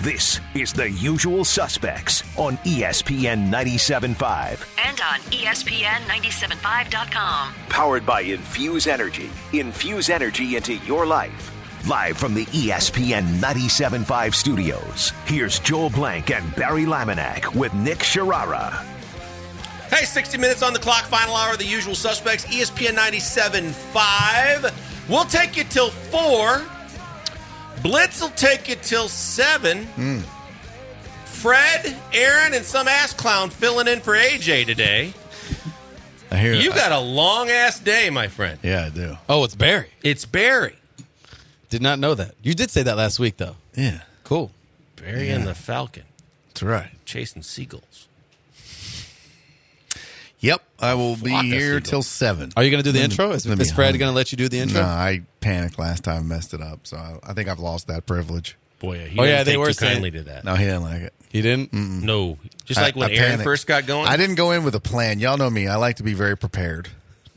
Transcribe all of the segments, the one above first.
This is The Usual Suspects on ESPN 97.5. And on ESPN975.com. Powered by Infuse Energy. Infuse energy into your life. Live from the ESPN 97.5 studios, here's Joel Blank and Barry Laminack with Nick Sharara. Hey, 60 minutes on the clock, final hour of The Usual Suspects, ESPN 97.5. We'll take you till 4. Blitz will take you till 7. Fred, Aaron, and some ass clown filling in for AJ today. I hear you got a long-ass day, my friend. Yeah, I do. Oh, it's Barry. It's Barry. Did not know that. You did say that last week, though. Yeah. Cool. Barry and the Falcon. That's right. Chasing seagulls. Yep, I will be Flock of here seagulls. till 7. Are you going to do the intro? Is let me Fred hum. going to let you do the intro? No, I panicked last time, messed it up, so I think I've lost that privilege. Boy, he Oh, didn't yeah, they take were too saying- kindly to that. No, he didn't like it. He didn't? No. Just like when I Aaron panicked. first got going. I didn't go in with a plan. Y'all know me. I like to be very prepared.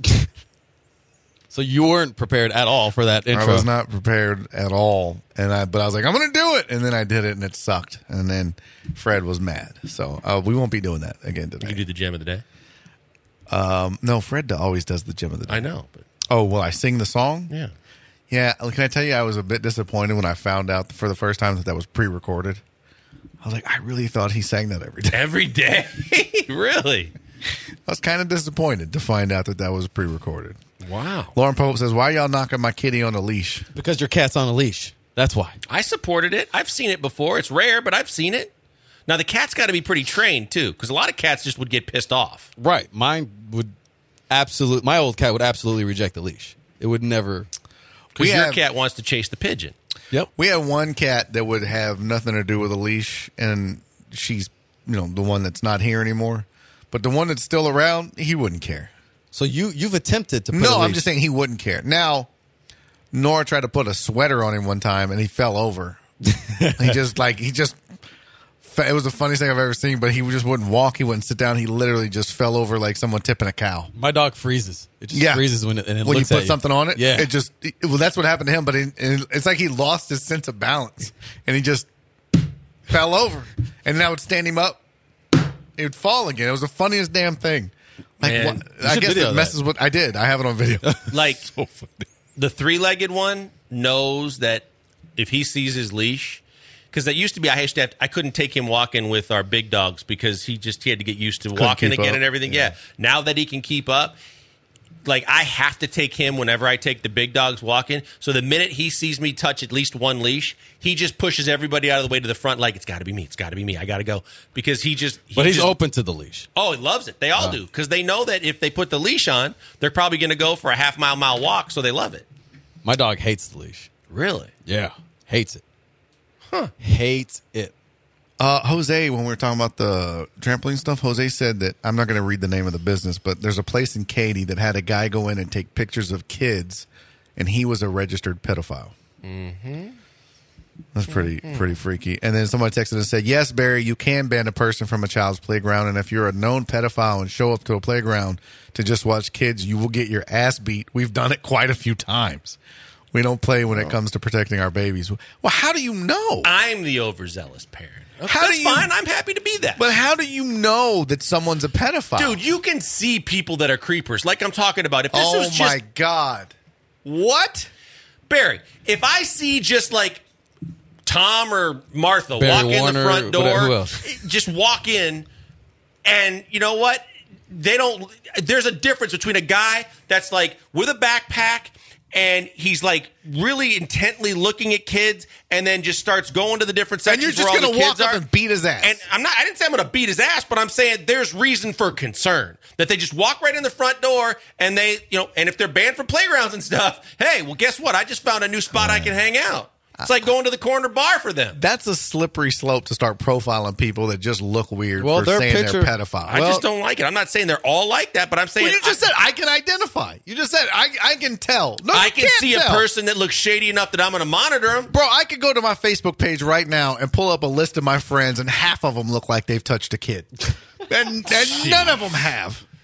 So you weren't prepared at all for that intro? I was not prepared at all, but I was like, I'm going to do it, and then I did it, and it sucked, and then Fred was mad. So we won't be doing that again today. You do the gem of the day? No, Fred always does the gem of the day. I know. But Oh, well, I sing the song? yeah. Yeah, can I tell you, I was a bit disappointed when I found out for the first time that was pre-recorded. I was like, I really thought he sang that every day. Every day? Really? I was kind of disappointed to find out that was pre-recorded. Wow. Lauren Pope says, why y'all knocking my kitty on a leash? Because your cat's on a leash. That's why. I supported it. I've seen it before. It's rare, but I've seen it. Now, the cat's got to be pretty trained, too, because a lot of cats just would get pissed off. Right. My old cat would absolutely reject the leash. It would never. Because your cat wants to chase the pigeon. Yep. We have one cat that would have nothing to do with a leash, and she's, the one that's not here anymore. But the one that's still around, he wouldn't care. So you've attempted to put a No, leash. I'm just saying he wouldn't care. Now, Nora tried to put a sweater on him one time, and he fell over. It was the funniest thing I've ever seen, but he just wouldn't walk. He wouldn't sit down. He literally just fell over like someone tipping a cow. My dog freezes. It just freezes when it when looks you at put something on it. Yeah. That's what happened to him. But it's like he lost his sense of balance, and he just fell over. And then I would stand him up. He would fall again. It was the funniest damn thing. Like, Man, I should guess video it messes with. I did. I have it on video. Like, the three-legged one knows that if he sees his leash, because that used to be, I couldn't take him walking with our big dogs because he had to get used to walking keep again up. and everything. Yeah. Now that he can keep up, like, I have to take him whenever I take the big dogs walking. So the minute he sees me touch at least one leash, he just pushes everybody out of the way to the front like, it's got to be me. It's got to be me. I got to go. Because But he's open to the leash. Oh, he loves it. They all do. Because they know that if they put the leash on, they're probably going to go for a half-mile walk, so they love it. My dog hates the leash. Really? Yeah. Hates it. Huh. Hates it. Jose, when we were talking about the trampoline stuff, Jose said that, I'm not going to read the name of the business, but there's a place in Katy that had a guy go in and take pictures of kids, and he was a registered pedophile. Mm-hmm. That's pretty freaky. And then somebody texted and said, yes, Barry, you can ban a person from a child's playground, and if you're a known pedophile and show up to a playground to just watch kids, you will get your ass beat. We've done it quite a few times. We don't play when it comes to protecting our babies. Well, how do you know? I'm the overzealous parent. That's fine. I'm happy to be that. But how do you know that someone's a pedophile? Dude, you can see people that are creepers. Like I'm talking about. If this was just, my God. What? Barry, if I see just like Tom or Martha Barry walk in Warner, the front door, who else? just walk in, and you know what? There's a difference between a guy that's like with a backpack and he's like really intently looking at kids and then just starts going to the different sections And you're just where all going the to kids walk up are. and beat his ass. And I didn't say I'm going to beat his ass, but I'm saying there's reason for concern that they just walk right in the front door and and if they're banned from playgrounds and stuff, hey, well, guess what? I just found a new spot I can hang out. It's like going to the corner bar for them. That's a slippery slope to start profiling people that just look weird Well, for their saying picture- they're pedophiles. I just don't like it. I'm not saying they're all like that, but I'm saying Well, you just said I can identify. You just said I can tell. No, I you can can't see tell. a person that looks shady enough that I'm going to monitor them. Bro, I could go to my Facebook page right now and pull up a list of my friends, and half of them look like they've touched a kid. and none of them have.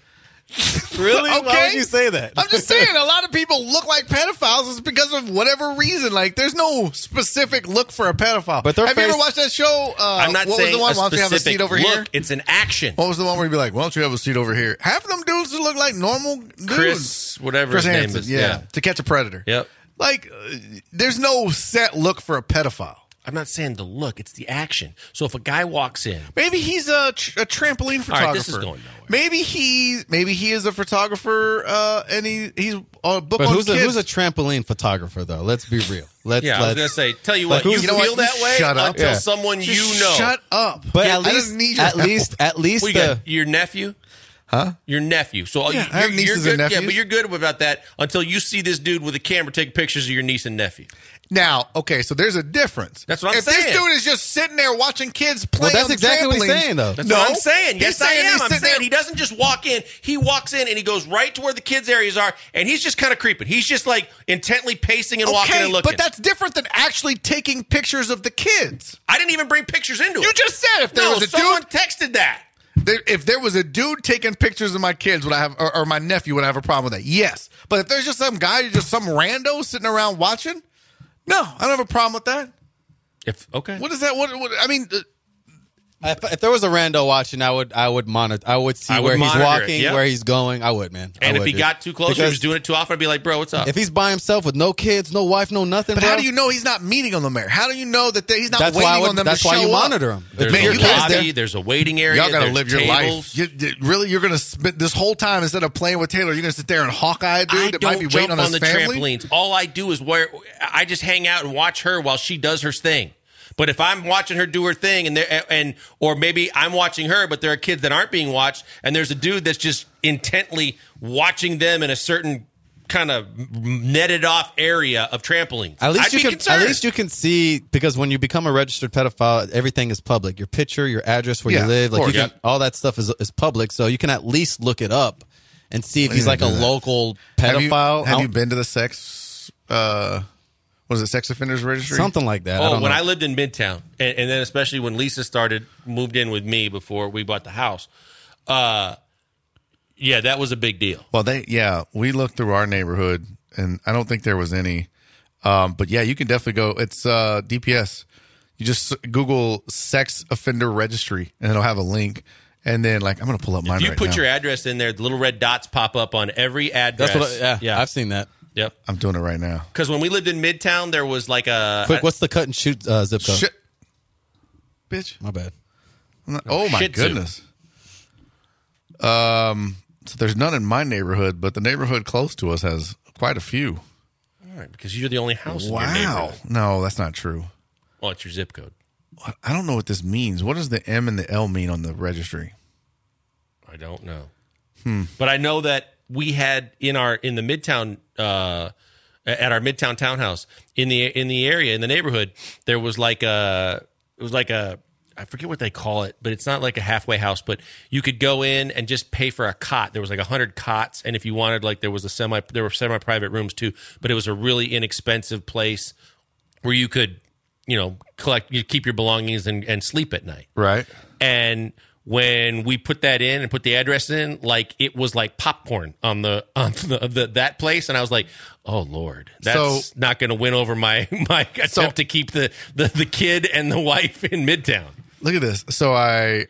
Really? Why Okay. would you say that? I'm just saying, a lot of people look like pedophiles is because of whatever reason. Like, there's no specific look for a pedophile. But their have you ever face- watched that show? I'm not what saying was the one? a Why don't you have a specific seat over look. here? It's an action. What was the one where you'd be like, why don't you have a seat over here? Half of them dudes just look like normal dudes. Chris, whatever Chris his name Hansen, is. yeah. To Catch a Predator. Yep. Like, there's no set look for a pedophile. I'm not saying the look; it's the action. So if a guy walks in, Maybe he's a trampoline photographer. All right, this is going nowhere. Maybe he is a photographer, and he's a book But on who's kids. a trampoline photographer though? Let's be real. I was gonna say, tell you what, Like, you you know feel what? that way Shut up. until Yeah. someone Just you know. Shut up. But Yeah, at I least, don't need your at help. least What, you got your nephew? Huh? Your nephew. So Yeah, I have you're nieces good. and nephews. Yeah, but you're good about that until you see this dude with a camera taking pictures of your niece and nephew. Now, okay, so there's a difference. That's what I'm if saying. This dude is just sitting there watching kids play that's on the exactly what he's trampolines- saying, though. That's no, what I'm saying. Yes, he's saying I am. he's I'm sitting saying there- he doesn't just walk in. He walks in and he goes right to where the kids' areas are, and he's just kind of creeping. He's just like intently pacing and walking and looking. but that's different than actually taking pictures of the kids. I didn't even bring pictures into it. You just said if there no, was a someone dude, texted that. if there was a dude taking pictures of my kids, would I have, or my nephew, would I have a problem with that? Yes. But if there's just some guy, just some rando sitting around watching, no, I don't have a problem with that. Okay. What is that? What I mean, if there was a rando watching, I would monitor. I would see I would where he's monitor it, walking, yep. where he's going. I would, man. I And if would, he dude. got too close or he Because was doing it too often, I'd be like, bro, what's up? if he's by himself with no kids, no wife, no nothing, but bro, how do you know he's not meeting them there? How do you know that he's not That's waiting why I would, on them that's to why show you up? monitor him. There's Man, a you guys lobby, there- there's a waiting area. Y'all gotta there's live your tables. life. Really, you're gonna spend this whole time instead of playing with Taylor. You're gonna sit there and Hawkeye a dude I that don't might be jump waiting on on his the family. trampolines. All I do is I just hang out and watch her while she does her thing. But if I'm watching her do her thing, or maybe I'm watching her, but there are kids that aren't being watched, and there's a dude that's just intently watching them in a certain kind of netted off area of trampolines. At least I'd be concerned. At least you can see, because when you become a registered pedophile, everything is public. Your picture, your address, where Yeah, you live, of like course. all that stuff is public. So you can at least look it up and see if he's like a do that. local pedophile. Have you been to the sex? Was it sex offenders registry? Something like that. I Oh, don't when know. I lived in Midtown, and then especially when Lisa moved in with me before we bought the house, yeah, that was a big deal. Well, we looked through our neighborhood, and I don't think there was any. But yeah, you can definitely go. It's DPS. You just Google sex offender registry, and it'll have a link. And then, like, I'm gonna pull up mine If you right put now. your address in there, the little red dots pop up on every address. That's what. Yeah, I've seen that. Yep. I'm doing it right now. Because when we lived in Midtown, there was like a Quick, what's the cut and shoot zip code? Shit, bitch. My bad. Oh my Shih Tzu. goodness. So there's none in my neighborhood, but the neighborhood close to us has quite a few. All right, because you're the only house in your Wow. neighborhood. No, that's not true. Well, it's your zip code. I don't know what this means. What does the M and the L mean on the registry? I don't know. But I know that we had in the Midtown at our Midtown townhouse in the area in the neighborhood, there was like I forget what they call it, but it's not like a halfway house, but you could go in and just pay for a cot. There was like 100 cots, and if you wanted, like, there were semi-private rooms too, but it was a really inexpensive place where you could, keep your belongings and sleep at night. Right. And when we put that in and put the address in, like, it was like popcorn on that place, and I was like, "Oh Lord, that's not going to win over my attempt to keep the kid and the wife in Midtown." Look at this. So my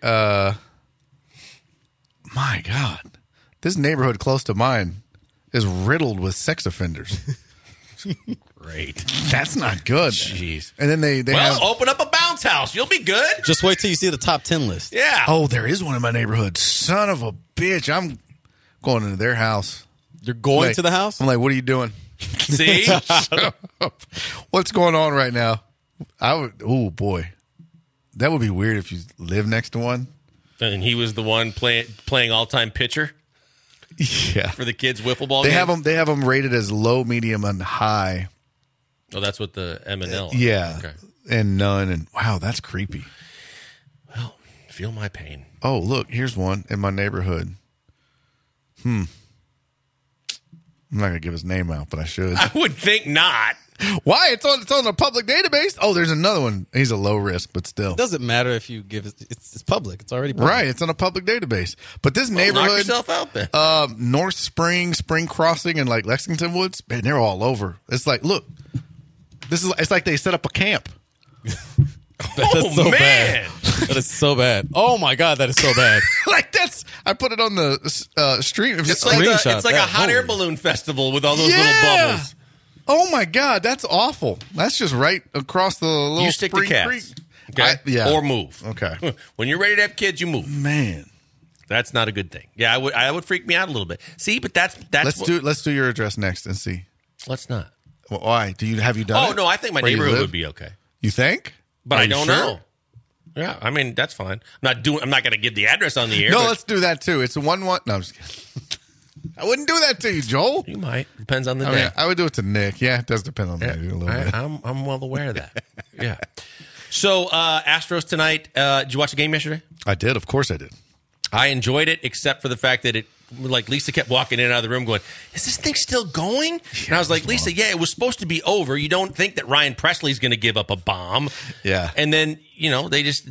God, this neighborhood close to mine is riddled with sex offenders. Great, That's not good. jeez. And then they have. Open up a bounce house. You'll be good. Just wait till you see the top 10 list. Yeah. Oh, there is one in my neighborhood. Son of a bitch! I'm going into their house. You're going Like, to the house? I'm like, what are you doing? See, What's going on right now? Oh boy, that would be weird if you live next to one. and he was the one playing all-time pitcher Yeah, for the kids' wiffle ball they game. have them rated as low, medium, and high. Oh, that's what the M&L. are. Yeah, Okay. and none. And wow, that's creepy. Well, feel my pain. Oh, look, here's one in my neighborhood. I'm not gonna give his name out, but I should. I would think not. Why? It's on a public database. Oh, there's another one. He's a low risk, but still. It doesn't matter if you give it. It's public. It's already public. Right. It's on a public database. But this Knock neighborhood, yourself out there. North Spring Crossing, and like Lexington Woods, man, they're all over. It's like, look, it's like they set up a camp. That's so bad. That is so bad. Oh my God, that is so bad. Like I put it on the stream. It's like a hot air balloon festival with all those little bubbles. Oh my God, that's awful. That's just right across the little You stick to Spring cats. Creek. Okay? Or move. Okay. When you're ready to have kids, you move. Man. That's not a good thing. Yeah, I would freak me out a little bit. See, but that's Let's do your address next and see. Let's not. Well, why? Have you done it? Oh, no, I think my Where you neighborhood live? would be okay. You think? But Are I you don't sure? know. Yeah, I mean, that's fine. I'm not going to give the address on the air. No, but let's do that too. It's 1-1. No, I'm just kidding. I wouldn't do that to you, Joel. You might. Depends on the I day. mean, I would do it to Nick. Yeah, it does depend on that a little bit. I'm well aware of that. Yeah. So, Astros tonight. Did you watch the game yesterday? I did. Of course I did. I enjoyed it, except for the fact that Lisa kept walking in and out of the room going, is this thing still going? And I was like, Lisa, yeah, it was supposed to be over. You don't think that Ryan Presley's going to give up a bomb. Yeah. And then, they just,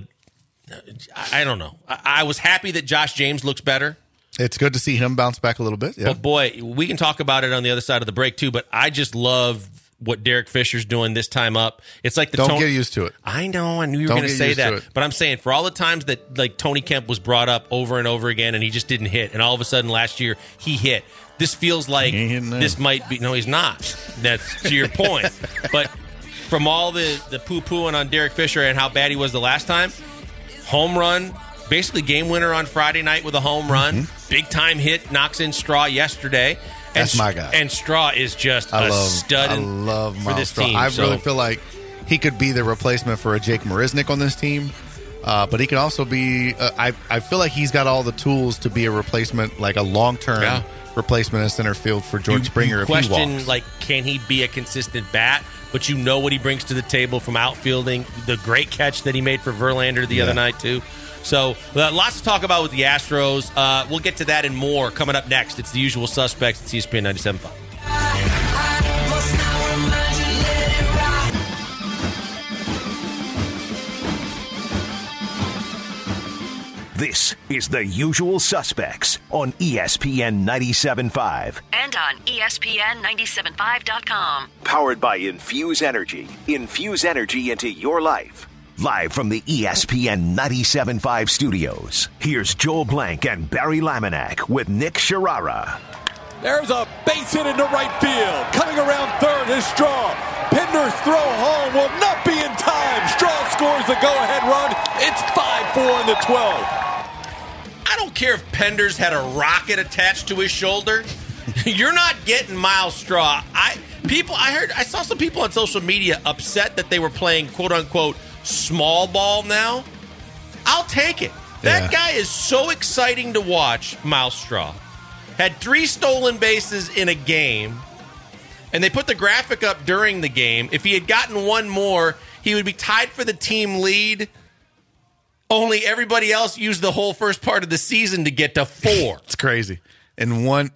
I don't know. I was happy that Josh James looks better. It's good to see him bounce back a little bit. Yeah. But boy, we can talk about it on the other side of the break too, but I just love what Derek Fisher's doing this time up. It's like Don't get used to it. I know. I knew you were going to say that. But I'm saying for all the times that like Tony Kemp was brought up over and over again and he just didn't hit, and all of a sudden last year he hit. This feels like this might be. No, he's not. That's to your point. But from all the poo-pooing on Derek Fisher and how bad he was the last time, home run, basically game winner on Friday night with a home run, big time hit, knocks in Straw yesterday. That's my guy. And Straw is just a stud. I love for this Straw. team. I really feel like he could be the replacement for a Jake Marisnick on this team. But he can also be I feel like he's got all the tools to be a replacement, like a long-term replacement in center field for George Springer if he walks. Like, can he be a consistent bat? But you know what he brings to the table from outfielding. The great catch that he made for Verlander the other night, too. So, lots to talk about with the Astros. We'll get to that and more coming up next. It's the usual suspects at ESPN 97.5. This is The Usual Suspects on ESPN 97.5. And on ESPN975.com. Powered by Infuse Energy. Infuse energy into your life. Live from the ESPN 97.5 studios, here's Joel Blank and Barry Laminack with Nick Sharara. There's a base hit into right field. Coming around third is Straw. Pender's throw home will not be in time. Straw scores the go-ahead run. It's 5-4 in the 12th. I don't care if Penders had a rocket attached to his shoulder. You're not getting Miles Straw. I saw some people on social media upset that they were playing quote unquote small ball now. I'll take it. That guy is so exciting to watch, Miles Straw. Had 3 stolen bases in a game, and they put the graphic up during the game. If he had gotten one more, he would be tied for the team lead. Only everybody else used the whole first part of the season to get to 4. It's crazy. In one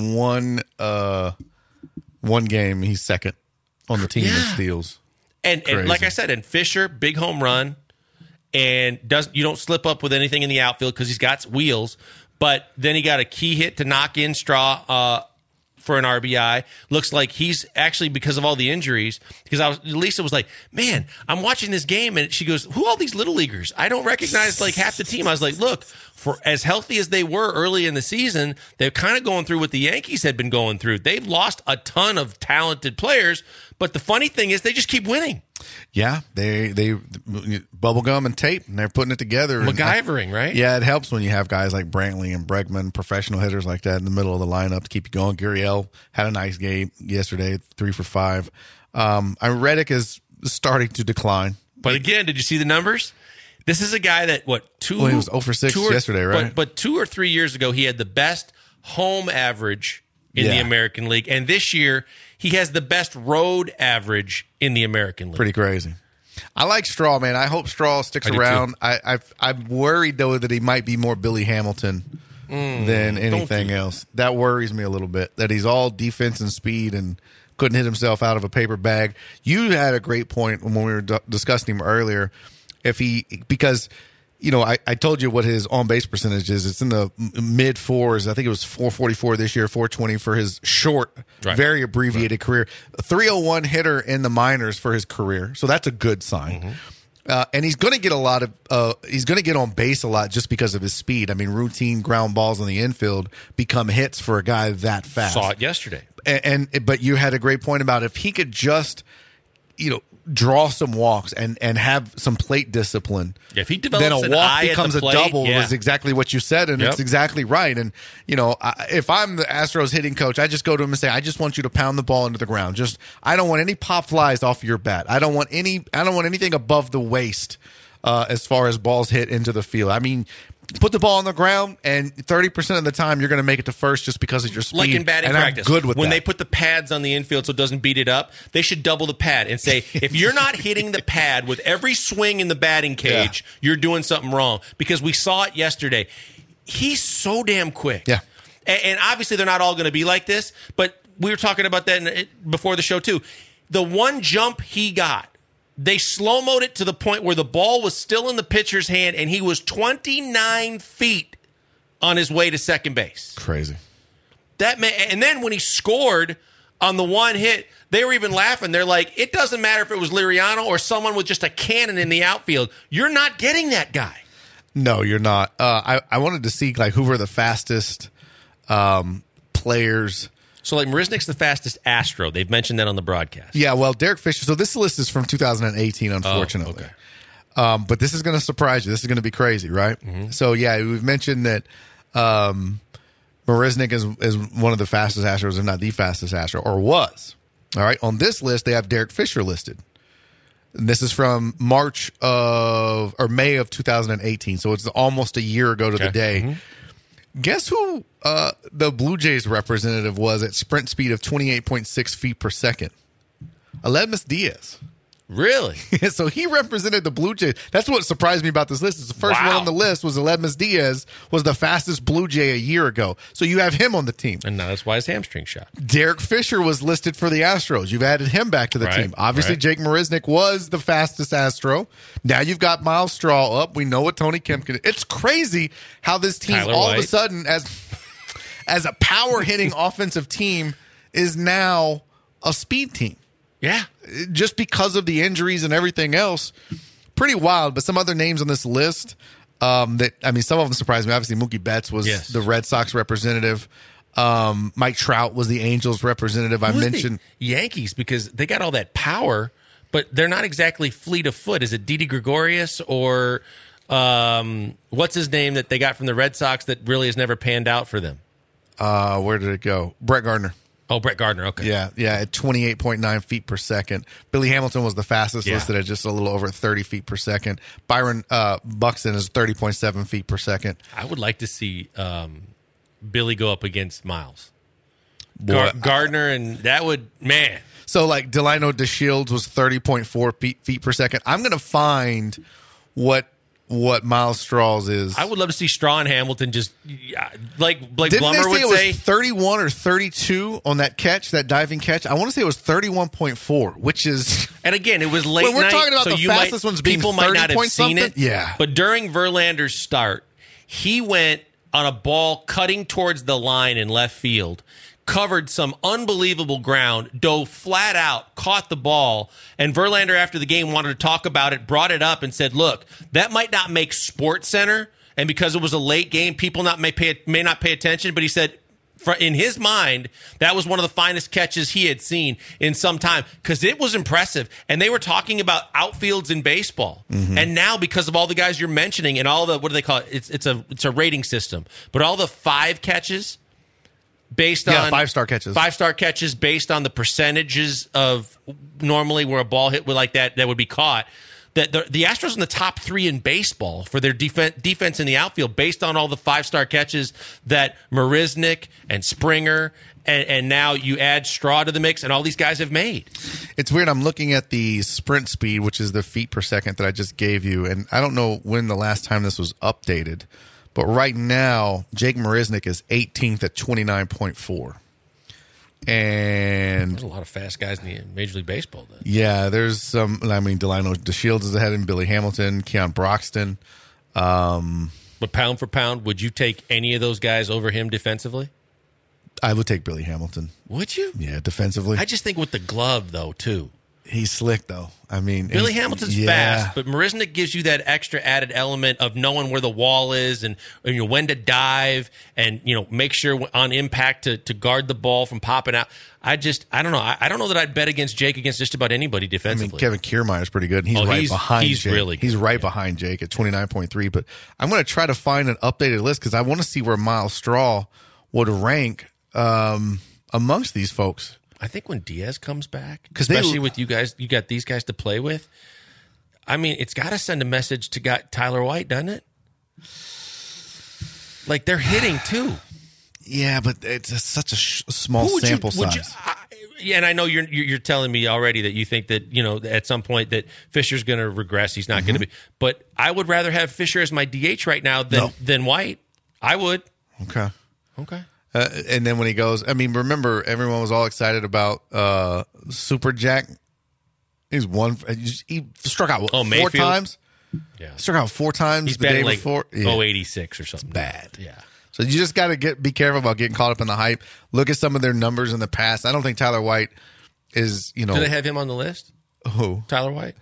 game, he's second on the team in steals. And like I said, and Fisher, big home run, and you don't slip up with anything in the outfield because he's got wheels. But then he got a key hit to knock in Straw for an RBI. Looks like he's actually, because of all the injuries, because Lisa was like, man, I'm watching this game, and she goes, who are all these little leaguers? I don't recognize like half the team. I was like, look, for as healthy as they were early in the season, they're kind of going through what the Yankees had been going through. They've lost a ton of talented players, but the funny thing is they just keep winning. Yeah, they bubblegum and tape, and they're putting it together. MacGyvering, right? Yeah, it helps when you have guys like Brantley and Bregman, professional hitters like that in the middle of the lineup to keep you going. Gurriel had a nice game yesterday, 3 for 5. Reddick is starting to decline. But again, did you see the numbers? This is a guy that, he was 0 for 6 yesterday, right? But 2 or 3 years ago, he had the best home average in the American League. And this year, he has the best road average in the American League. Pretty crazy. I like Straw, man. I hope Straw sticks around. I'm worried, though, that he might be more Billy Hamilton than anything else. That worries me a little bit, that he's all defense and speed and couldn't hit himself out of a paper bag. You had a great point when we were discussing him earlier. Because I told you what his on-base percentage is. It's in the mid-4s. I think it was 444 this year, 420 for his short, very abbreviated career. A 301 hitter in the minors for his career. So that's a good sign. And he's going to get he's going to get on base a lot just because of his speed. I mean, routine ground balls on the infield become hits for a guy that fast. Saw it yesterday. But you had a great point about if he could just, draw some walks and have some plate discipline. If he develops then a an walk eye becomes at the a plate, double. Was exactly what you said, and it's exactly right. And if I'm the Astros hitting coach, I just go to him and say, I just want you to pound the ball into the ground. I don't want any pop flies off your bat. I don't want anything above the waist as far as balls hit into the field. I mean, put the ball on the ground, and 30% of the time you're going to make it to first just because of your speed. Like in batting and practice, I'm good with when that. they put the pads on the infield so it doesn't beat it up, they should double the pad and say, if you're not hitting the pad with every swing in the batting cage, you're doing something wrong. Because we saw it yesterday. He's so damn quick. Yeah. And obviously they're not all going to be like this, but we were talking about that before the show too. The one jump he got, they slow-moed it to the point where the ball was still in the pitcher's hand, and he was 29 feet on his way to second base. Crazy. And then when he scored on the one hit, they were even laughing. They're like, it doesn't matter if it was Liriano or someone with just a cannon in the outfield. You're not getting that guy. No, you're not. I wanted to see who were the fastest players. So, Marisnik's the fastest Astro. They've mentioned that on the broadcast. Yeah, well, Derek Fisher. So this list is from 2018, unfortunately. Oh, okay. But this is going to surprise you. This is going to be crazy, right? Mm-hmm. So, yeah, we've mentioned that Marisnik is one of the fastest Astros, if not the fastest Astro, or was. All right. On this list, they have Derek Fisher listed. And this is from May of 2018. So it's almost a year ago to the day. Mm-hmm. Guess who the Blue Jays representative was at sprint speed of 28.6 feet per second? Aledmys Diaz. Really? So he represented the Blue Jays. That's what surprised me about this list. Is the first one on the list was Aledmys Diaz was the fastest Blue Jay a year ago. So you have him on the team. And now that's why his hamstring shot. Derek Fisher was listed for the Astros. You've added him back to the team. Obviously, Jake Marisnik was the fastest Astro. Now you've got Miles Straw up. We know what Tony Kemp can do. It's crazy how this team of a sudden, as a power-hitting offensive team, is now a speed team. Yeah. Just because of the injuries and everything else. Pretty wild. But some other names on this list some of them surprised me. Obviously, Mookie Betts was the Red Sox representative. Mike Trout was the Angels representative. I mentioned the Yankees because they got all that power, but they're not exactly fleet of foot. Is it Didi Gregorius or what's his name that they got from the Red Sox that really has never panned out for them? Where did it go? Brett Gardner. Oh, Brett Gardner, okay. Yeah, at 28.9 feet per second. Billy Hamilton was the fastest, listed at just a little over 30 feet per second. Byron Buxton is 30.7 feet per second. I would like to see Billy go up against Miles. Gardner, and that would, man. So, Delino DeShields was 30.4 feet per second. I'm going to find what Miles Straw's is. I would love to see Straw and Hamilton just like Blake Didn't Blummer they say would it was 31 or 32 on that catch, that diving catch? I want to say it was 31.4, which is... And again, it was late when we're night, talking about the fastest ones being people might not have seen it. Yeah. But during Verlander's start, he went on a ball cutting towards the line in left field, covered some unbelievable ground, dove flat out, caught the ball, and Verlander after the game wanted to talk about it, brought it up and said, look, that might not make SportsCenter, and because it was a late game, people may not pay attention, but he said, in his mind, that was one of the finest catches he had seen in some time because it was impressive. And they were talking about outfields in baseball. Mm-hmm. And now because of all the guys you're mentioning and all the, what do they call it? It's a rating system, but all the 5 catches based on 5-star catches. 5-star catches based on the percentages of normally where a ball hit with like that would be caught. That the Astros in the top 3 in baseball for their defense in the outfield based on all the 5-star catches that Marisnik and Springer and now you add Straw to the mix and all these guys have made. It's weird. I'm looking at the sprint speed, which is the feet per second that I just gave you, and I don't know when the last time this was updated. But right now, Jake Marisnik is 18th at 29.4. And And There's a lot of fast guys in the Major League Baseball then. yeah, there's some. I mean, Delino DeShields is ahead of him, Billy Hamilton, Keon Broxton. But pound for pound, would you take any of those guys over him defensively? I would take Billy Hamilton. Would you? Yeah, defensively. I just think with the glove, though, too. He's slick, though. I mean, Billy Hamilton's fast, but Marisnick gives you that extra added element of knowing where the wall is and when to dive and make sure on impact to guard the ball from popping out. I don't know. I don't know that I'd bet against Jake against just about anybody I mean, defensively. Kevin Kiermaier's pretty good. He's behind he's Jake. really good. He's right behind Jake at 29.3. But I'm going to try to find an updated list because I want to see where Miles Straw would rank amongst these folks. I think when Diaz comes back, especially with you guys, you got these guys to play with. I mean, it's got to send a message to Tyler White, doesn't it? Like they're hitting too. Yeah, but it's such a small sample size. And I know you're telling me already that you think that at some point that Fisher's going to regress. He's not going to be. But I would rather have Fisher as my DH right now than White. I would. Okay. And then when he goes, I mean, remember everyone was all excited about Super Jack. He struck out 4 Mayfield? times. Yeah, Struck out 4 times he's the day like before. 086 or something. It's bad. Yeah. So you just got to be careful about getting caught up in the hype. Look at some of their numbers in the past. I don't think Tyler White is, Do they have him on the list? Who? Tyler White?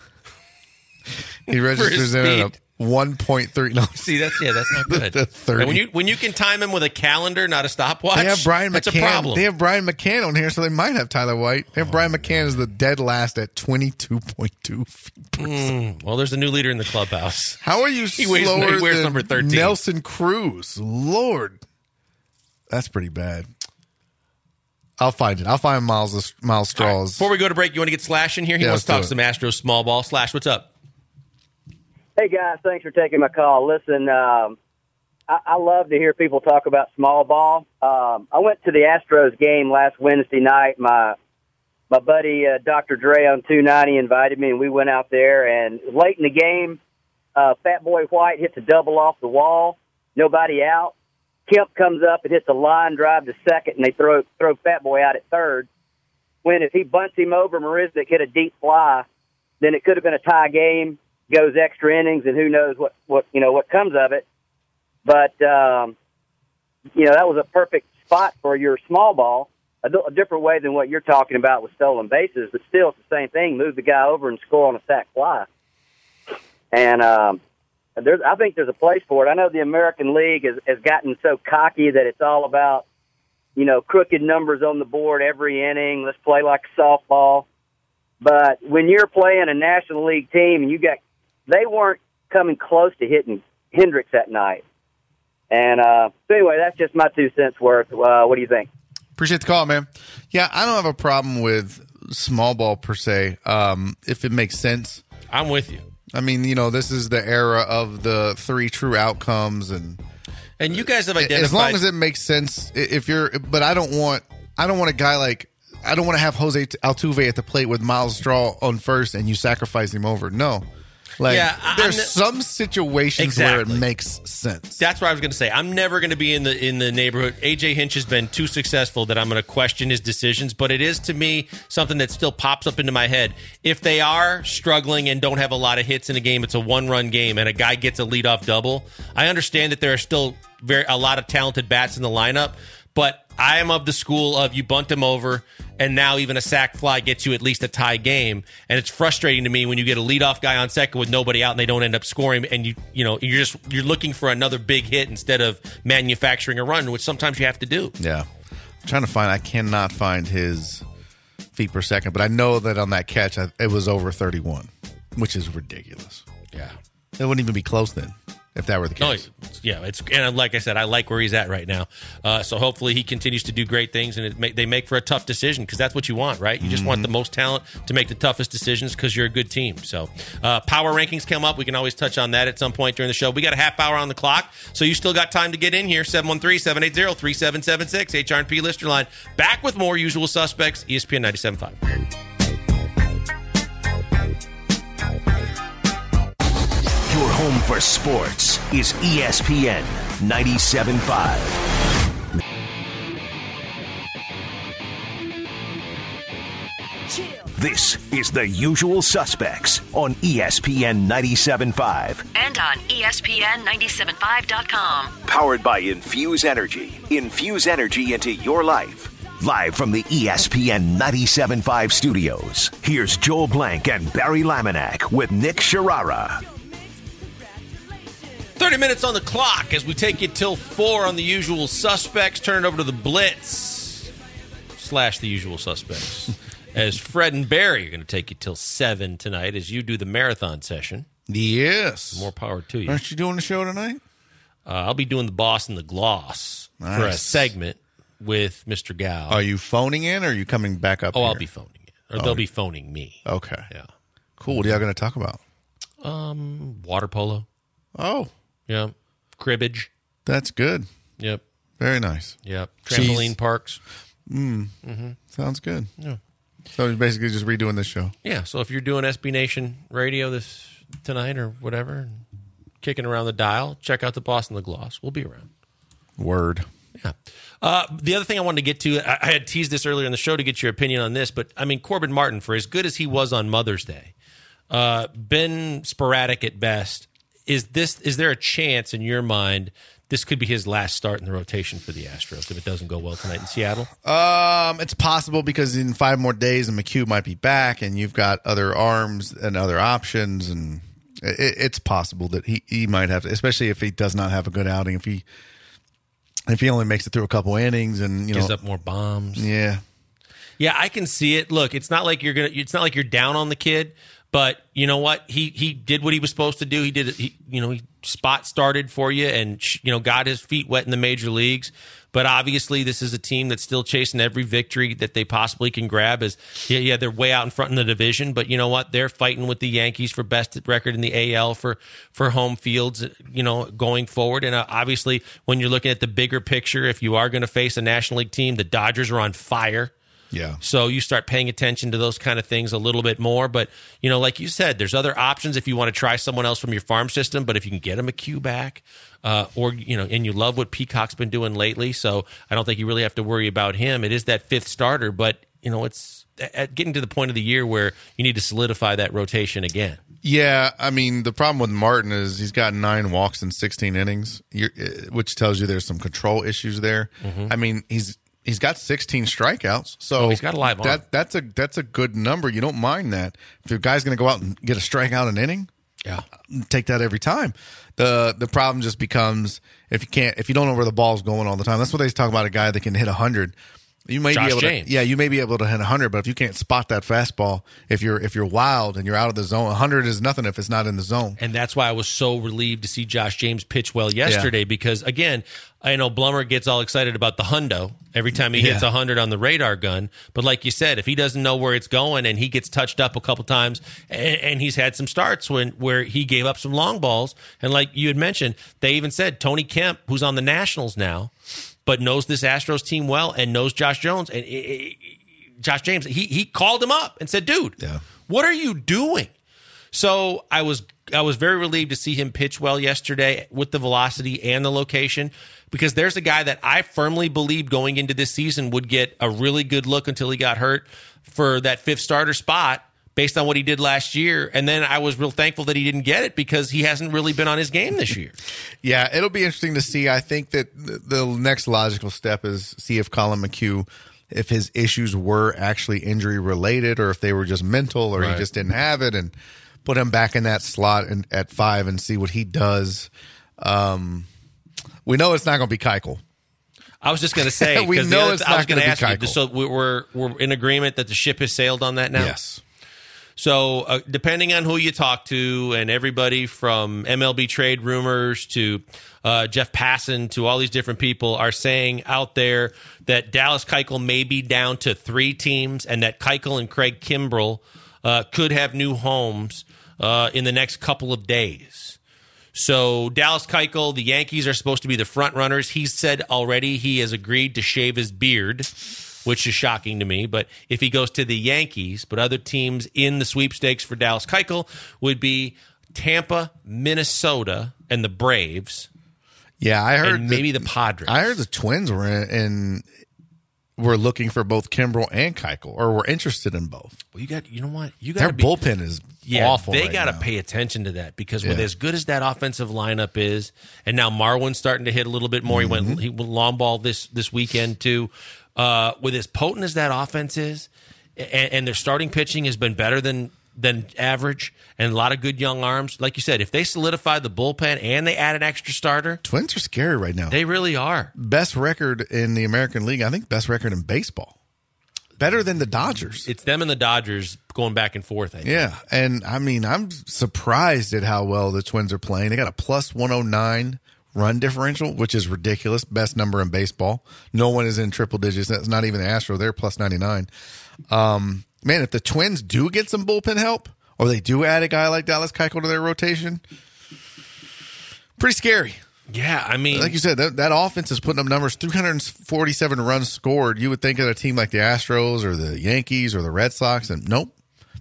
He registers in at 1.3. No, See, that's not good. The 30. And when you can time him with a calendar, not a stopwatch, they have Brian that's McCann. a problem. They have Brian McCann on here, so they might have Tyler White. They have Brian McCann as the dead last at 22.2 feet per second. Well, there's a new leader in the clubhouse. How are you He slower wears than number 13. Nelson Cruz? Lord, that's pretty bad. I'll find it. I'll find Miles Straws. Right. Before we go to break, you want to get Slash in here? He wants to talk some Astros small ball. Slash, what's up? Hey, guys, thanks for taking my call. Listen, I love to hear people talk about small ball. I went to the Astros game last Wednesday night. My buddy, Dr. Dre on 290 invited me, and we went out there. And late in the game, Fat Boy White hits a double off the wall, nobody out. Kemp comes up and hits a line drive to second, and they throw Fat Boy out at third. When if he bunts him over, Marisnick hit a deep fly, then it could have been a tie game. Goes extra innings, and who knows what comes of it. But that was a perfect spot for your small ball, a different way than what you're talking about with stolen bases, but still it's the same thing. Move the guy over and score on a sac fly. And I think there's a place for it. I know the American League has gotten so cocky that it's all about crooked numbers on the board every inning. Let's play like softball. But when you're playing a National League team and they weren't coming close to hitting Hendricks that night. And so anyway, that's just my 2 cents worth. What do you think? Appreciate the call, man. Yeah, I don't have a problem with small ball per se, if it makes sense. I'm with you. I mean, this is the era of the 3 true outcomes, and you guys have identified as long as it makes sense. But I don't want a guy like. I don't want to have Jose Altuve at the plate with Miles Straw on first, and you sacrifice him over. No. There's some situations where it makes sense. That's what I was going to say. I'm never going to be in the neighborhood. AJ Hinch has been too successful that I'm going to question his decisions, but it is to me something that still pops up into my head. If they are struggling and don't have a lot of hits in a game, it's a one-run game, and a guy gets a leadoff double. I understand that there are still a lot of talented bats in the lineup, but I am of the school of you bunt them over, and now even a sac fly gets you at least a tie game. And it's frustrating to me when you get a leadoff guy on second with nobody out and they don't end up scoring, and you're looking for another big hit instead of manufacturing a run, which sometimes you have to do. Yeah. I'm trying to find. I cannot find his feet per second, but I know that on that catch it was over 31, which is ridiculous. Yeah. It wouldn't even be close then. If that were the case. And like I said, I like where he's at right now. So hopefully he continues to do great things, and they make for a tough decision, because that's what you want, right? You just want the most talent to make the toughest decisions because you're a good team. So power rankings come up. We can always touch on that at some point during the show. We got a half hour on the clock, so you still got time to get in here. 713-780-3776, HR&P Lister Line. Back with more Usual Suspects, ESPN 97.5. Your home for sports is ESPN 97.5. This is The Usual Suspects on ESPN 97.5. And on ESPN975.com. Powered by Infuse Energy. Infuse energy into your life. Live from the ESPN 97.5 studios, here's Joel Blank and Barry Laminack with Nick Sharara. 30 minutes on the clock as we take you till 4 on The Usual Suspects. Turn it over to the Blitz / The Usual Suspects. As Fred and Barry are going to take you till 7 tonight as you do the marathon session. Yes. More power to you. Aren't you doing the show tonight? I'll be doing the Boss and the Gloss for a segment with Mr. Gow. Are you phoning in or are you coming back up here? I'll be phoning in. Or they'll be phoning me. Okay. Yeah. Cool. What are y'all going to talk about? Water polo. Oh. Yeah. Cribbage. That's good. Yep. Very nice. Yep. Trampoline parks. Sounds good. Yeah. So you're basically just redoing this show. Yeah. So if you're doing SB Nation radio tonight or whatever, and kicking around the dial, check out the Boss and the Gloss. We'll be around. Word. Yeah. The other thing I wanted to get to, I had teased this earlier in the show to get your opinion on this, but I mean, Corbin Martin, for as good as he was on Mother's Day, been sporadic at best. Is there a chance in your mind this could be his last start in the rotation for the Astros if it doesn't go well tonight in Seattle? It's possible because in 5 more days, and McHugh might be back, and you've got other arms and other options, and it's possible that he might have, especially if he does not have a good outing. If he only makes it through a couple innings, and gives up more bombs. Yeah, I can see it. Look, it's not like you're down on the kid. But you know what? He did what he was supposed to do. He did it. He spot started for you and got his feet wet in the major leagues. But obviously, this is a team that's still chasing every victory that they possibly can grab. They're way out in front in the division. But you know what? They're fighting with the Yankees for best record in the AL for home fields. Going forward. And obviously, when you're looking at the bigger picture, if you are going to face a National League team, the Dodgers are on fire. Yeah. So you start paying attention to those kind of things a little bit more. But, like you said, there's other options if you want to try someone else from your farm system. But if you can get a McHugh back and you love what Peacock's been doing lately. So I don't think you really have to worry about him. It is that 5th starter. But, it's getting to the point of the year where you need to solidify that rotation again. Yeah, I mean, the problem with Martin is he's got 9 walks in 16 innings, which tells you there's some control issues there. Mm-hmm. I mean, He's got 16 strikeouts, so he's got a live arm. That's a good number. You don't mind that. If your guy's going to go out and get a strikeout an inning, take that every time. The problem just becomes if you don't know where the ball's going all the time. That's what they talk about, a guy that can hit 100. You may be able to, you may be able to hit 100, but if you can't spot that fastball, if you're wild and you're out of the zone, 100 is nothing if it's not in the zone. And that's why I was so relieved to see Josh James pitch well yesterday because, again, I know Blummer gets all excited about the hundo every time he hits 100 on the radar gun. But like you said, if he doesn't know where it's going and he gets touched up a couple times, and he's had some starts where he gave up some long balls, and like you had mentioned, they even said Tony Kemp, who's on the Nationals now, but knows this Astros team well and knows Josh Jones and Josh James. He called him up and said, "Dude, what are you doing?" So I was very relieved to see him pitch well yesterday with the velocity and the location, because there's a guy that I firmly believed going into this season would get a really good look until he got hurt for that 5th starter spot based on what he did last year. And then I was real thankful that he didn't get it because he hasn't really been on his game this year. Yeah, it'll be interesting to see. I think that the next logical step is see if Colin McHugh, if his issues were actually injury related or if they were just mental or he just didn't have it, and put him back in that slot at 5 and see what he does. We know it's not going to be Keuchel. I was just going to say, we know it's not going to be Keuchel. So we're in agreement that the ship has sailed on that now? Yes. So depending on who you talk to, and everybody from MLB trade rumors to Jeff Passan to all these different people are saying out there that Dallas Keuchel may be down to 3 teams, and that Keuchel and Craig Kimbrell could have new homes in the next couple of days. So Dallas Keuchel, the Yankees are supposed to be the front runners. He said already he has agreed to shave his beard, which is shocking to me. But if he goes to the Yankees, but other teams in the sweepstakes for Dallas Keuchel would be Tampa, Minnesota, and the Braves. Yeah, I heard maybe the Padres. I heard the Twins were we're looking for both Kimbrel and Keuchel, or we're interested in both. Well, you know what? Their bullpen is awful. They right got to now. pay attention to that because with as good as that offensive lineup is, and now Marwin's starting to hit a little bit more. He went long ball this weekend too. With as potent as that offense is, and their starting pitching has been better than average, and a lot of good young arms. Like you said, if they solidify the bullpen and they add an extra starter, Twins are scary right now. they really are. Best record in the American League. I think best record in baseball. Better than the Dodgers. It's them and the Dodgers going back and forth, I think. Yeah, and I mean, I'm surprised at how well the Twins are playing. They got a plus 109 run differential, which is ridiculous. Best number in baseball. No one is in triple digits. That's not even the Astros. They're plus 99. Man, if the Twins do get some bullpen help, or they do add a guy like Dallas Keuchel to their rotation, pretty scary. Yeah, I mean, Like you said, that offense is putting up numbers, 347 runs scored. You would think of a team like the Astros or the Yankees or the Red Sox, and nope.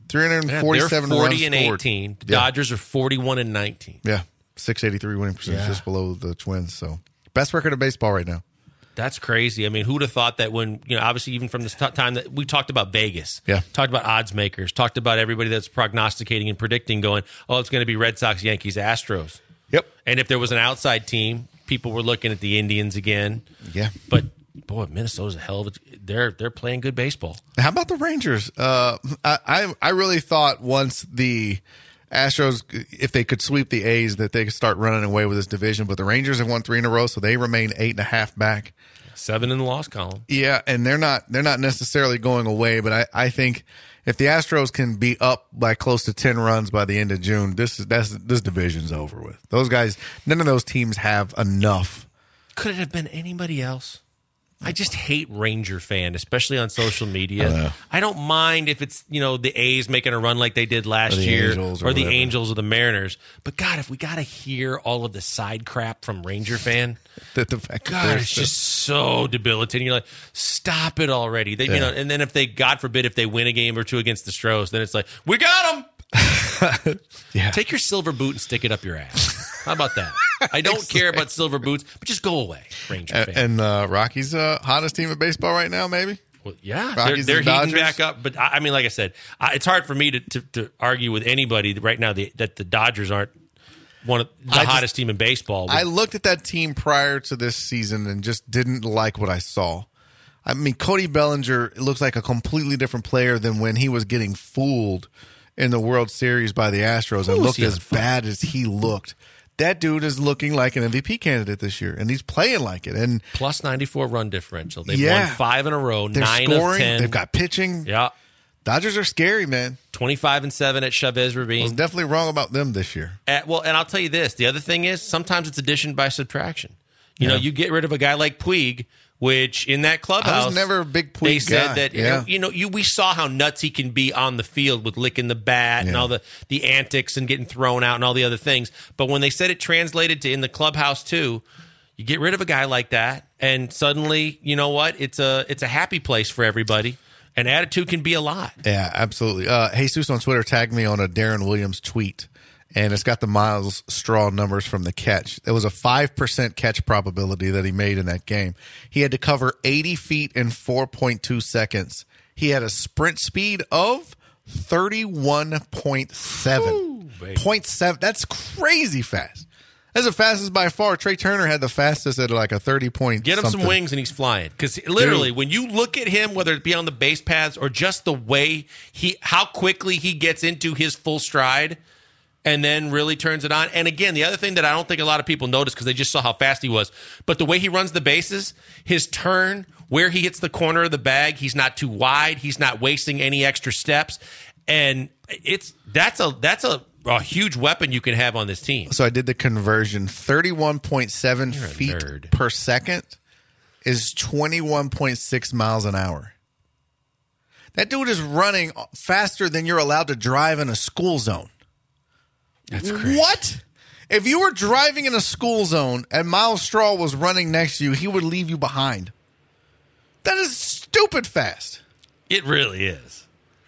347 they're 40 runs and scored. 18. The Dodgers are 41 and 19. Yeah, 683 winning percentage, just below the Twins. So, best record of baseball right now. That's crazy. I mean, who'd have thought that when, obviously even from this time that we talked about Vegas, Yeah. talked about odds makers, talked about everybody that's prognosticating and predicting going, oh, it's going to be Red Sox, Yankees, Astros. Yep. And if there was an outside team, people were looking at the Indians again. Yeah. But, boy, Minnesota's a hell of a – they're playing good baseball. How about the Rangers? I really thought once the Astros, if they could sweep the A's, that they could start running away with this division. But the Rangers have won 3 in a row, so they remain 8.5 back. 7 in the loss column. Yeah, and they're not necessarily going away, but I think if the Astros can be up by close to 10 runs by the end of June, this division's over with. Those guys, none of those teams have enough. Could it have been anybody else? I just hate Ranger fan, especially on social media. I don't mind if it's, the A's making a run like they did last year, or the Angels or the Mariners. But God, if we got to hear all of the side crap from Ranger fan, God, it's just so debilitating. You're like, stop it already. And then if they, God forbid, if they win a game or two against the Stros, then it's like, we got them. Yeah. Take your silver boot and stick it up your ass. How about that? I don't care about silver boots, but just go away, Ranger fan. And Rockies' hottest team in baseball right now, maybe? Well, yeah, Rockies they're and heating Dodgers? back up. But I mean, like I said, it's hard for me to argue with anybody right now that the Dodgers aren't one of the hottest team in baseball. I looked at that team prior to this season and just didn't like what I saw. I mean, Cody Bellinger looks like a completely different player than when he was getting fooled in the World Series by the Astros and looked as bad as he looked. That dude is looking like an MVP candidate this year, and he's playing like it. And plus 94 run differential. They've won 5 in a row, they're 9 scoring, of 10. They've got pitching. Yeah. Dodgers are scary, man. 25-7 at Chavez I was Ravine. definitely wrong about them this year. And I'll tell you this. The other thing is sometimes it's addition by subtraction. You get rid of a guy like Puig, which in that clubhouse, I was never a big Puig they said guy. that we saw how nuts he can be on the field with licking the bat and all the antics and getting thrown out and all the other things. But when they said it translated to in the clubhouse too, you get rid of a guy like that, and suddenly you know what? It's a happy place for everybody. And attitude can be a lot. Yeah, absolutely. Jesus on Twitter tagged me on a Darren Williams tweet, and it's got the Miles Straw numbers from the catch. There was a 5% catch probability that he made in that game. He had to cover 80 feet in 4.2 seconds. He had a sprint speed of 31.7. 0.7. That's crazy fast. That's the fastest by far. Trey Turner had the fastest at like a 30 point. Get him something. some wings and he's flying. Because literally, when you look at him, whether it be on the base paths or just the way how quickly he gets into his full stride and then really turns it on. And again, the other thing that I don't think a lot of people notice because they just saw how fast he was, but the way he runs the bases, his turn, where he hits the corner of the bag, he's not too wide. He's not wasting any extra steps. And that's a huge weapon you can have on this team. So I did the conversion. 31.7 feet per second is 21.6 miles an hour. That dude is running faster than you're allowed to drive in a school zone. That's crazy. What? If you were driving in a school zone and Miles Straw was running next to you, he would leave you behind. That is stupid fast. It really is.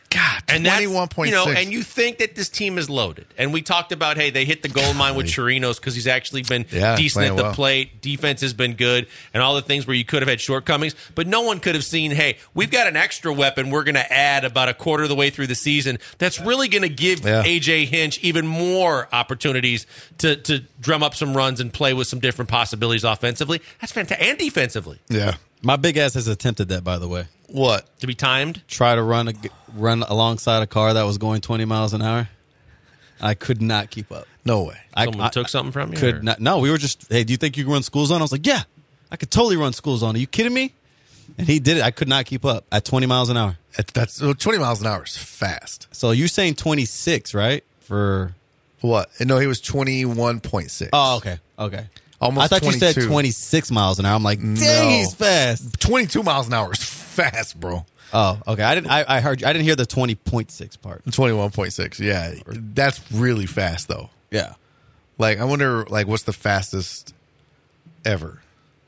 God, And that's, 21.6. and you think that this team is loaded. And we talked about, hey, they hit the gold mine with Chirinos because he's actually been decent playing at the well. plate. Defense has been good and all the things where you could have had shortcomings. But no one could have seen, hey, we've got an extra weapon we're going to add about a quarter of the way through the season that's really going to give A.J. Hinch even more opportunities to drum up some runs and play with some different possibilities offensively. That's fantastic. And defensively. Yeah. My big ass has attempted that, by the way. What? To be timed. Try to run alongside a car that was going 20 miles an hour. I could not keep up. No way. Someone took something from you? Could not. No, we were just, hey, do you think you can run school zone? I was like, yeah, I could totally run school zone. Are you kidding me? And he did it. I could not keep up at 20 miles an hour. That's 20 miles an hour is fast. So you're saying 26, right? For what? No, he was 21.6. Oh, okay. Almost I thought 22. you said 26 miles an hour. I'm like, dang, he's fast. 22 miles an hour is fast, bro. Oh, okay. I heard you. I didn't hear the 20.6 part. 21.6. Yeah. That's really fast, though. Yeah. Like, I wonder, like, what's the fastest ever?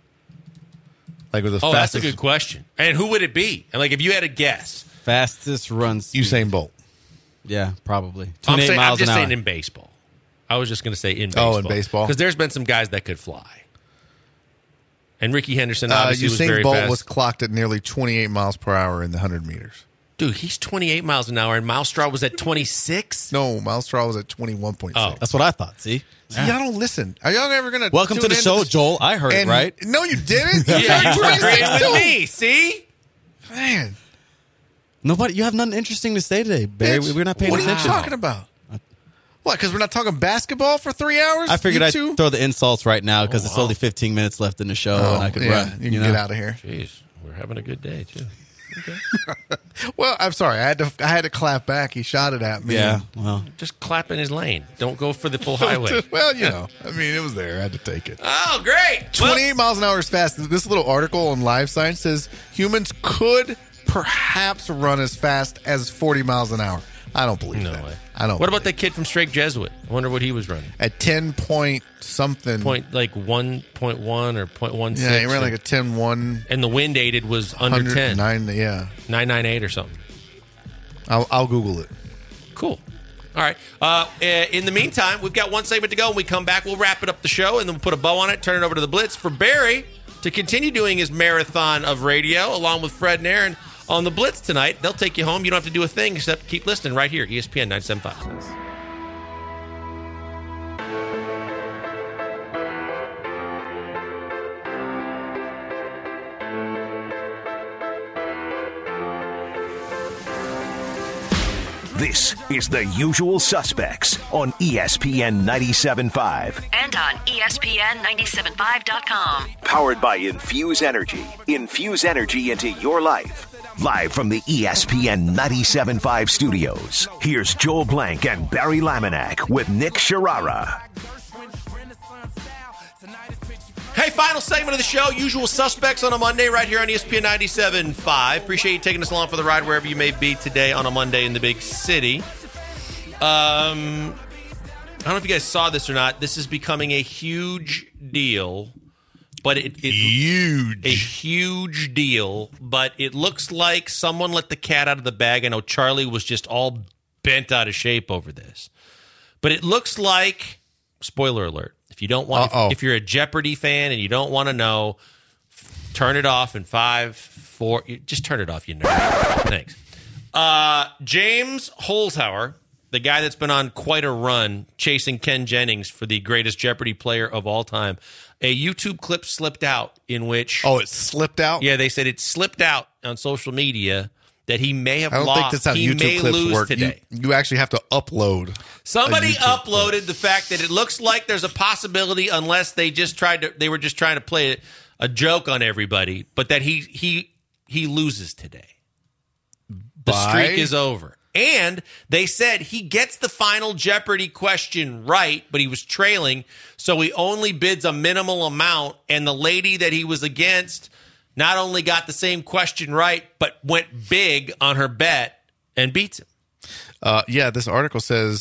Like, with the fastest. That's a good question. And who would it be? And like, if you had a guess, Fastest run speed. Usain Bolt. Yeah, probably. I'm 28 miles just an hour. saying in baseball. I was just going to say in baseball. Oh, in baseball? Because there's been some guys that could fly. And Ricky Henderson obviously was very Usain Bolt fast. was clocked at nearly 28 miles per hour in the 100 meters. Dude, he's 28 miles an hour, and Miles Straw was at 26? No, Miles Straw was at 21.6. Oh. That's what I thought. See? Y'all don't listen. Are y'all ever going to Welcome to the show, Joel. I heard it right. No, you didn't. You Yeah, said you were agreeing 26 with too. me, see? Man. Nobody. You have nothing interesting to say today, Barry. Bitch, We're not paying what attention. What are you talking about? What, because we're not talking basketball for 3 hours? I figured You I'd two? throw the insults right now because it's only 15 minutes left in the show and I could run. You can get out of here. Jeez, we're having a good day, too. Well, I'm sorry. I had to clap back. He shot it at me. Yeah, well. Just clap in his lane. Don't go for the full highway. Well, you know. I mean, it was there. I had to take it. Oh, great. 28 miles an hour is fast. This little article on Live Science says humans could perhaps run as fast as 40 miles an hour. I don't believe No that. way. I don't. What about that kid from Strake Jesuit? I wonder what he was running. At 10 point something. Point like 1.1 or 0.16. Yeah, he ran like a 10-1. And the wind aided was under 10. 9, yeah. 998 or something. I'll Google it. Cool. All right. In the meantime, we've got one segment to go. When we come back, we'll wrap it up the show, and then we'll put a bow on it, turn it over to the Blitz for Barry to continue doing his marathon of radio, along with Fred and Aaron on the Blitz tonight. They'll take you home. You don't have to do a thing except keep listening right here, ESPN 97.5. This is The Usual Suspects on ESPN 97.5. And on ESPN975.com. Powered by Infuse Energy. Infuse energy into your life. Live from the ESPN 97.5 studios, here's Joel Blank and Barry Laminack with Nick Sharara. Hey, final segment of the show, Usual Suspects on a Monday right here on ESPN 97.5. Appreciate you taking us along for the ride wherever you may be today on a Monday in the big city. I don't know if you guys saw this or not. This is becoming a huge deal, but a huge deal, but it looks like someone let the cat out of the bag. I know Charlie was just all bent out of shape over this, but it looks like, spoiler alert, if you don't want, if you're a Jeopardy fan and you don't want to know, turn it off in 5, 4. Just turn it off, you nerd. Thanks. James Holzhauer, the guy that's been on quite a run chasing Ken Jennings for the greatest Jeopardy player of all time. A YouTube clip slipped out in which... Oh, it slipped out? Yeah, they said it slipped out on social media that he may have lost. I don't think that's how YouTube clips work. Today. You actually have to upload. Somebody uploaded the fact that it looks like there's a possibility, unless they were just trying to play a joke on everybody, but that he loses today. The streak is over. And they said he gets the final Jeopardy question right, but he was trailing, so he only bids a minimal amount, and the lady that he was against not only got the same question right, but went big on her bet and beats him. Yeah, this article says,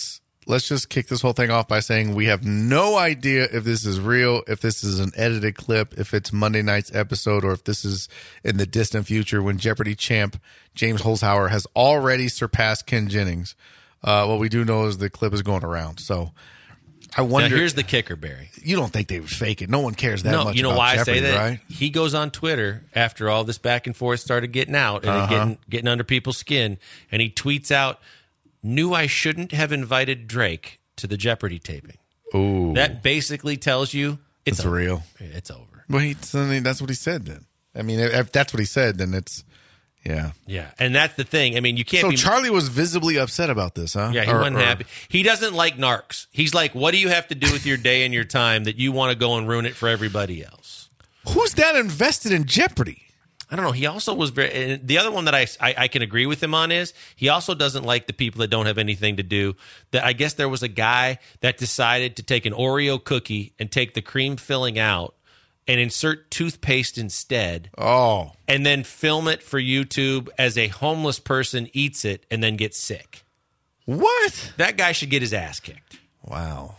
let's just kick this whole thing off by saying we have no idea if this is real, if this is an edited clip, if it's Monday night's episode, or if this is in the distant future when Jeopardy champ James Holzhauer has already surpassed Ken Jennings. What we do know is the clip is going around. So I wonder. Now, here's the kicker, Barry. You don't think they would fake it? No one cares that much. No, you know about why Jeopardy, I say that? right? He goes on Twitter after all this back and forth started getting out and getting under people's skin, and he tweets out, "Knew I shouldn't have invited Drake to the Jeopardy taping." Ooh, That basically tells you it's over. real. It's over. Well, that's what he said then. I mean, if that's what he said, then it's yeah. Yeah, and that's the thing. I mean, you can't So be... Charlie was visibly upset about this, huh? Yeah, he wasn't happy. He doesn't like narcs. He's like, what do you have to do with your day and your time that you want to go and ruin it for everybody else? Who's that invested in Jeopardy? I don't know. He also was very... And the other one that I can agree with him on is he also doesn't like the people that don't have anything to do. That I guess there was a guy that decided to take an Oreo cookie and take the cream filling out and insert toothpaste instead. Oh, And then film it for YouTube as a homeless person eats it and then gets sick. what? That guy should get his ass kicked. Wow,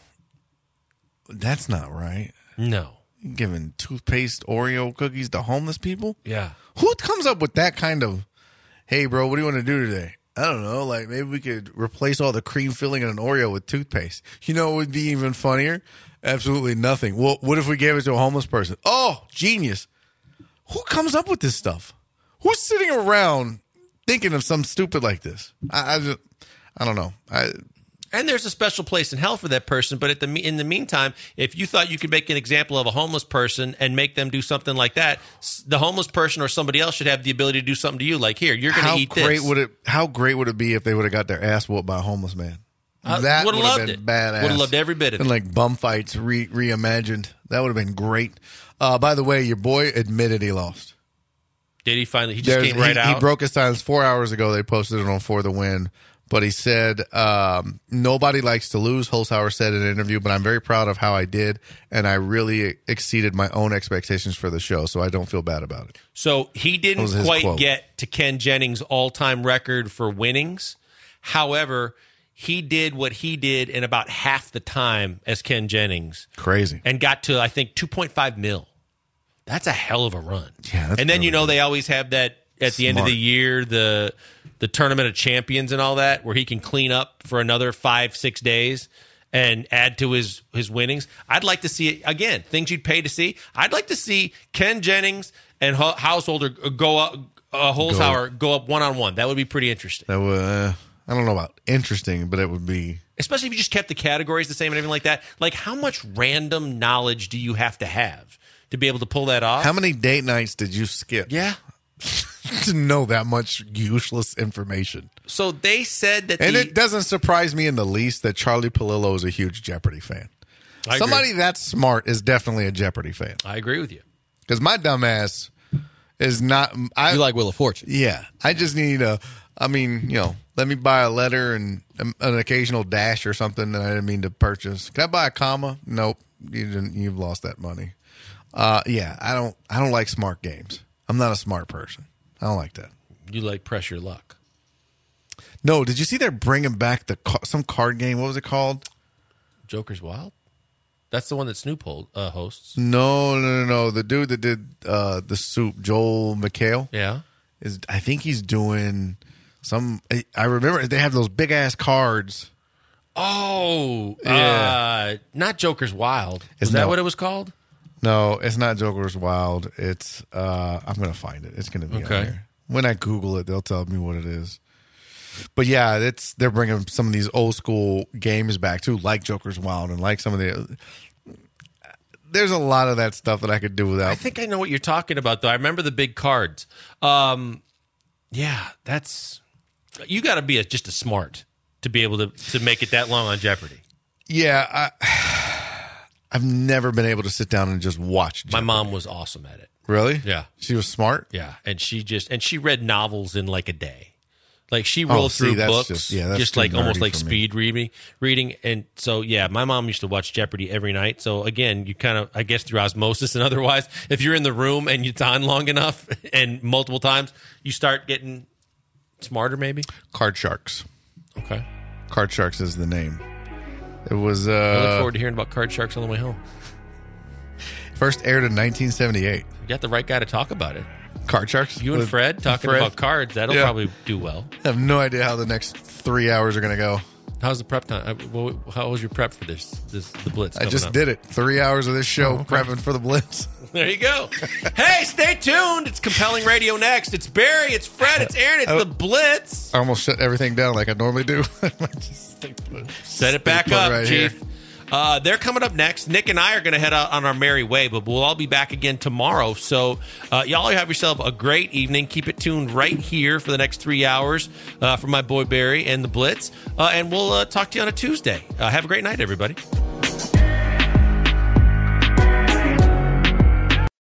that's not right. No. You're giving toothpaste Oreo cookies to homeless people? Yeah. Who comes up with that kind of? Hey, bro, what do you want to do today? I don't know. Like maybe we could replace all the cream filling in an Oreo with toothpaste. You know, what would be even funnier? Absolutely nothing. Well, what if we gave it to a homeless person? Oh, genius. Who comes up with this stuff? Who's sitting around thinking of something stupid like this? I don't know. And there's a special place in hell for that person. But in the meantime, if you thought you could make an example of a homeless person and make them do something like that, the homeless person or somebody else should have the ability to do something to you. Like, here, you're going to eat this. How great would it be if they would have got their ass whooped by a homeless man? That would would have have loved been it. badass. Would have loved every bit of and it. like bum fights reimagined. That would have been great. By the way, your boy admitted he lost. Did he finally? He just came right out? He broke his silence 4 hours ago. They posted it on For the Win. But he said, nobody likes to lose, Holzhauer said in an interview, but I'm very proud of how I did, and I really exceeded my own expectations for the show, so I don't feel bad about it. So he didn't That was his quite quote. get to Ken Jennings' all-time record for winnings. However, he did what he did in about half the time as Ken Jennings. Crazy. And got to, I think, 2.5 mil. That's a hell of a run. Yeah, that's and then, really you know, they always have that at the end of Smart. the year, the Tournament of Champions and all that, where he can clean up for another 5-6 days and add to his winnings. I'd like to see it, again, things you'd pay to see. I'd like to see Ken Jennings and Holzhauer go up one-on-one. That would be pretty interesting. That would, I don't know about interesting, but it would be. Especially if you just kept the categories the same and everything like that. Like, how much random knowledge do you have to be able to pull that off? How many date nights did you skip? Yeah. To know that much useless information. So they said that And it doesn't surprise me in the least that Charlie Palillo is a huge Jeopardy fan. I agree. Somebody that smart is definitely a Jeopardy fan. I agree with you. Because my dumb ass is not. You like Wheel of Fortune. Yeah. I just need let me buy a letter and an occasional dash or something that I didn't mean to purchase. Can I buy a comma? Nope. You've lost that money. Yeah. I don't like smart games. I'm not a smart person. I don't like that. You like Press Your Luck. No, did you see they're bringing back some card game? What was it called? Joker's Wild? That's the one that Snoop hosts. No. The dude that did the Soup, Joel McHale. Yeah. I think he's doing some. I remember they have those big ass cards. Oh, Yeah. Not Joker's Wild. It's Is that no- what it was called? No, it's not Joker's Wild. It's I'm gonna find it. It's gonna be Okay. on here. When I Google it, they'll tell me what it is. But yeah, they're bringing some of these old school games back too, like Joker's Wild and like some of the. There's a lot of that stuff that I could do without. I think I know what you're talking about, though. I remember the big cards. Yeah, that's... You got to be just a smart to be able to make it that long on Jeopardy. Yeah, I've never been able to sit down and just watch My Jeopardy. mom was awesome at it. Really? Yeah. She was smart? Yeah, and she read novels in like a day. Like she rolled see, through that's books, that's just too like almost nerdy like for me. speed reading. And so, yeah, my mom used to watch Jeopardy every night. So again, you kind of, I guess through osmosis and otherwise, if you're in the room and it's on long enough and multiple times, you start getting smarter maybe. Card Sharks. Okay. Card Sharks is the name. It was I look forward to hearing about Card Sharks on the way home. first aired in 1978. You got the right guy to talk about it. Card Sharks. You and With Fred talking Fred. about cards. That'll Yeah. probably do well. I have no idea how the next 3 hours are going to go. How's the prep time? How was your prep for the Blitz? I just did it. 3 hours of this show prepping for the Blitz. There you go. Hey, stay tuned. It's Compelling Radio next. It's Barry. It's Fred. It's Aaron. It's the Blitz. I almost shut everything down like I normally do. Set it back Stay put up, right Chief. here. They're coming up next. Nick and I are going to head out on our merry way, but we'll all be back again tomorrow. So y'all have yourself a great evening. Keep it tuned right here for the next 3 hours from my boy Barry and the Blitz. And we'll talk to you on a Tuesday. Have a great night, everybody.